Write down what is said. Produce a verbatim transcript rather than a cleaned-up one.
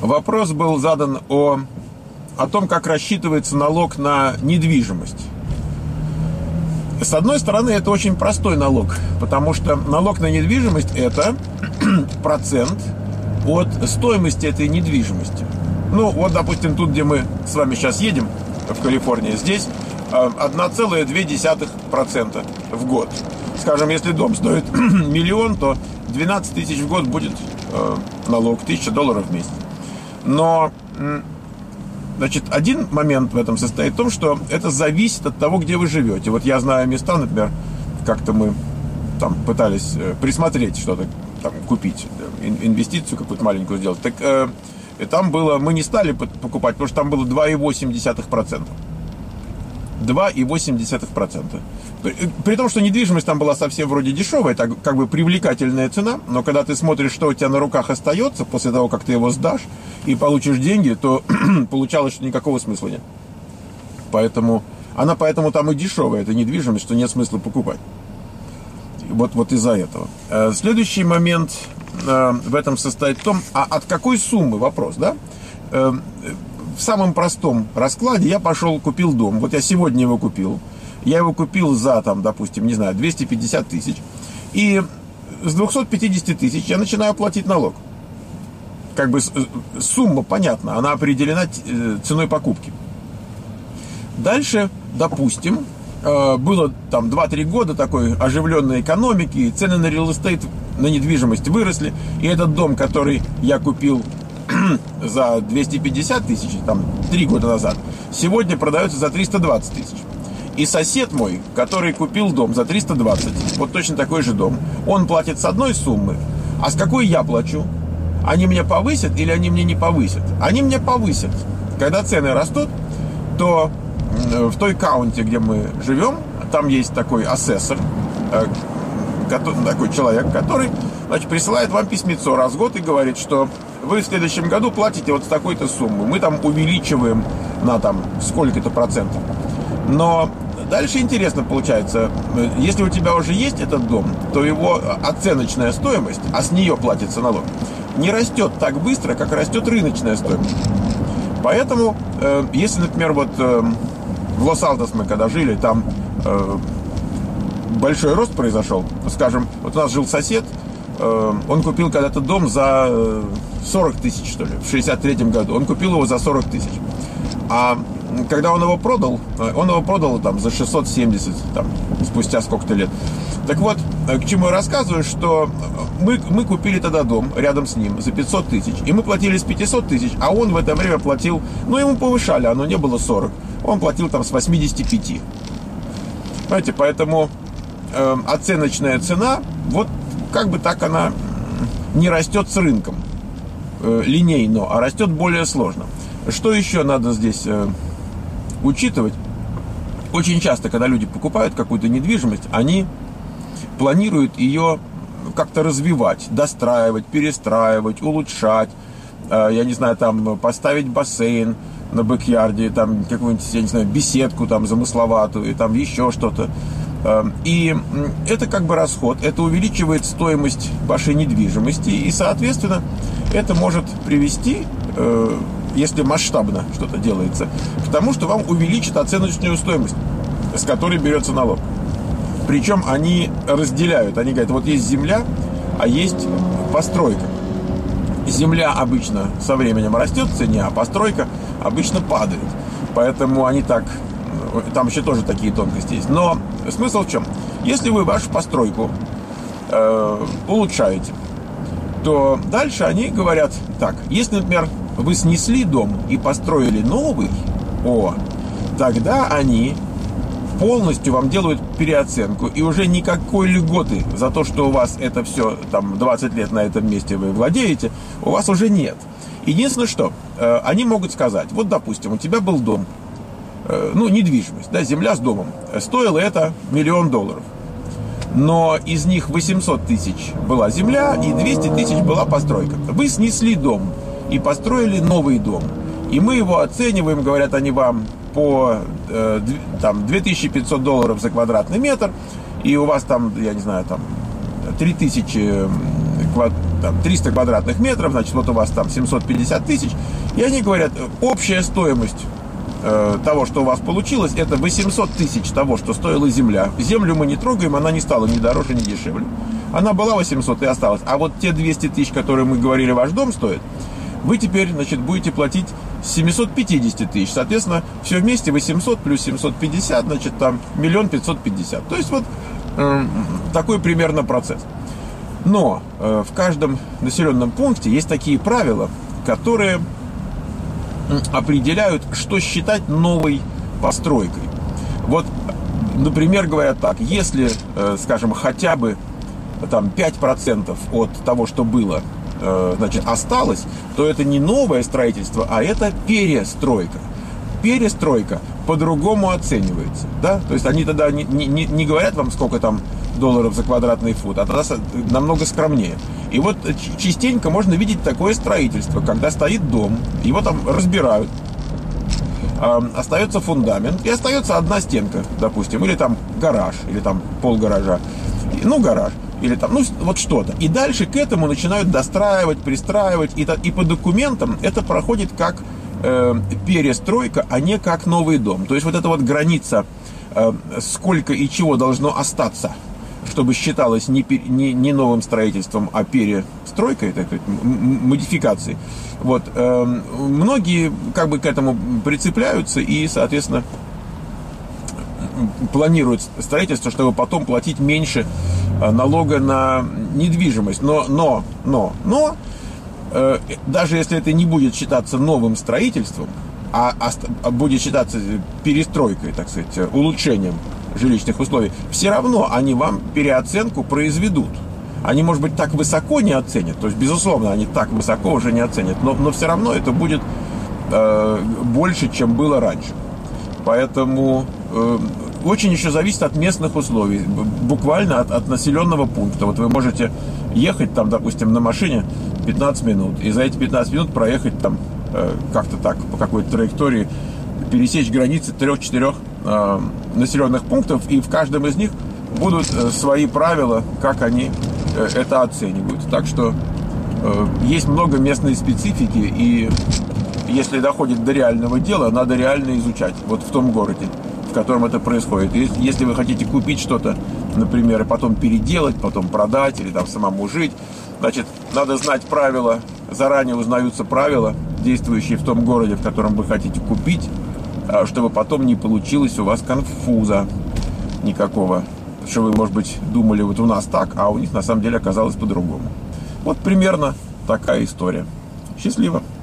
вопрос был задан о, о том, как рассчитывается налог на недвижимость. С одной стороны, это очень простой налог, потому что налог на недвижимость – это процент от стоимости этой недвижимости. Ну, вот, допустим, тут, где мы с вами сейчас едем, в Калифорнии, здесь одна целая две десятых процента в год. Скажем, если дом стоит миллион, то двенадцать тысяч в год будет э, налог, тысяча долларов в месяц. Но, значит, один момент в этом состоит в том, что это зависит от того, где вы живете. Вот я знаю места, например, как-то мы там пытались присмотреть что-то, там, купить, инвестицию какую-то маленькую сделать. Так э, и там было, мы не стали покупать, потому что там было два и восемь десятых процента. два и восемь десятых процента. При том, что недвижимость там была совсем вроде дешевая, так, как бы привлекательная цена, но когда ты смотришь, что у тебя на руках остается после того, как ты его сдашь и получишь деньги, то получалось, что никакого смысла нет. Поэтому она поэтому там и дешевая, эта недвижимость, что нет смысла покупать. Вот, вот из-за этого. Следующий момент в этом состоит в том, а от какой суммы вопрос, да? В самом простом раскладе я пошел, купил дом. Вот я сегодня его купил. Я его купил за, там, допустим, не знаю, двести пятьдесят тысяч. И с двухсот пятидесяти тысяч я начинаю платить налог. Как бы сумма понятна, она определена ценой покупки. Дальше, допустим, было там два-три года такой оживленной экономики, цены на real estate, на недвижимость выросли. И этот дом, который я купил за двести пятьдесят тысяч, там, три года назад, сегодня продается за триста двадцать тысяч. И сосед мой, который купил дом за триста двадцать, вот точно такой же дом, он платит с одной суммы, а с какой я плачу? Они мне повысят или они мне не повысят? Они мне повысят. Когда цены растут, то в той каунти, где мы живем, там есть такой ассессор, такой человек, который, значит, присылает вам письмецо раз в год и говорит, что вы в следующем году платите вот с такой-то суммы. Мы там увеличиваем на там сколько-то процентов. Но дальше интересно получается, если у тебя уже есть этот дом, то его оценочная стоимость, а с нее платится налог, не растет так быстро, как растет рыночная стоимость. Поэтому, если, например, вот в Лос-Альтос мы когда жили, там большой рост произошел, скажем, вот у нас жил сосед, он купил когда-то дом за сорок тысяч, что ли, в шестьдесят третьем году. Он купил его за сорок тысяч. А когда он его продал, он его продал там за шестьсот семьдесят, там, спустя сколько-то лет. Так вот, к чему я рассказываю, что мы, мы купили тогда дом рядом с ним за пятьсот тысяч, и мы платили с пятисот тысяч, а он в это время платил, ну, ему повышали, оно не было сорок, он платил там с восьмидесяти пяти. Понимаете, поэтому э, оценочная цена, вот как бы так она не растет с рынком э, линейно, а растет более сложно. Что еще надо здесь э, учитывать? Очень часто, когда люди покупают какую-то недвижимость, они планируют ее как-то развивать, достраивать, перестраивать, улучшать. Э, я не знаю, там поставить бассейн на бэк-ярде, там какую-нибудь, я не знаю, беседку там замысловатую, и там еще что-то. И это как бы расход, это увеличивает стоимость вашей недвижимости, и, соответственно, это может привести, если масштабно что-то делается, к тому, что вам увеличит оценочную стоимость, с которой берется налог. Причем они разделяют, они говорят, вот есть земля, а есть постройка. Земля обычно со временем растет в цене, а постройка обычно падает. Поэтому они так... Там еще тоже такие тонкости есть. Но смысл в чем? Если вы вашу постройку э, улучшаете, то дальше они говорят так. Если, например, вы снесли дом и построили новый, о, тогда они полностью вам делают переоценку. И уже никакой льготы за то, что у вас это все, там, двадцать лет на этом месте вы владеете, у вас уже нет. Единственное, что э, они могут сказать, вот, допустим, у тебя был дом, ну, недвижимость, да, земля с домом. Стоило это миллион долларов. Но из них восемьсот тысяч была земля и двести тысяч была постройка. Вы снесли дом и построили новый дом. И мы его оцениваем, говорят они вам, по э, там, две тысячи пятьсот долларов за квадратный метр. И у вас там, я не знаю, там три тысячи там, триста квадратных метров, значит, вот у вас там семьсот пятьдесят тысяч, и они говорят, общая стоимость э, того, что у вас получилось, это восемьсот тысяч того, что стоила земля. Землю мы не трогаем, она не стала ни дороже, ни дешевле. Она была восемьсот и осталась. А вот те двести тысяч, которые мы говорили, ваш дом стоит, вы теперь, значит, будете платить семьсот пятьдесят тысяч. Соответственно, все вместе восемьсот плюс семьсот пятьдесят, значит, там миллион пятьсот пятьдесят. То есть вот э, такой примерно процесс. Но э, в каждом населенном пункте есть такие правила, которые определяют, что считать новой постройкой. Вот, например, говорят так, если, э, скажем, хотя бы там пять процентов от того, что было, э, значит, осталось, то это не новое строительство, а это перестройка. Перестройка по-другому оценивается, да? То есть они тогда не, не, не говорят вам, сколько там долларов за квадратный фут, а тогда намного скромнее. И вот частенько можно видеть такое строительство, когда стоит дом, его там разбирают, э, остается фундамент, и остается одна стенка, допустим, или там гараж, или там пол гаража, ну, гараж, или там, ну, вот что-то. И дальше к этому начинают достраивать, пристраивать, и, и по документам это проходит как э, перестройка, а не как новый дом. То есть вот эта вот граница, э, сколько и чего должно остаться, чтобы считалось не, не, не новым строительством, а перестройкой, так сказать, модификацией. Вот, э, многие как бы к этому прицепляются и, соответственно, планируют строительство, чтобы потом платить меньше налога на недвижимость. Но, но, но, но, э, даже если это не будет считаться новым строительством, а, а будет считаться перестройкой, так сказать, улучшением жилищных условий, все равно они вам переоценку произведут. Они, может быть, так высоко не оценят, то есть, безусловно, они так высоко уже не оценят, но, но все равно это будет э, больше, чем было раньше. Поэтому э, очень еще зависит от местных условий, буквально от, от населенного пункта. Вот вы можете ехать там, допустим, на машине пятнадцать минут, и за эти пятнадцать минут проехать там э, как-то так, по какой-то траектории, пересечь границы трех-четырех э, населенных пунктов, и в каждом из них будут э, свои правила, как они э, это оценивают. Так что э, есть много местной специфики, и если доходит до реального дела, надо реально изучать, вот в том городе, в котором это происходит. Если вы хотите купить что-то, например, и потом переделать, потом продать или там самому жить, значит, надо знать правила, заранее узнаются правила, действующие в том городе, в котором вы хотите купить, чтобы потом не получилось у вас конфуза никакого, что вы, может быть, думали, вот у нас так, а у них на самом деле оказалось по-другому. Вот примерно такая история. Счастливо!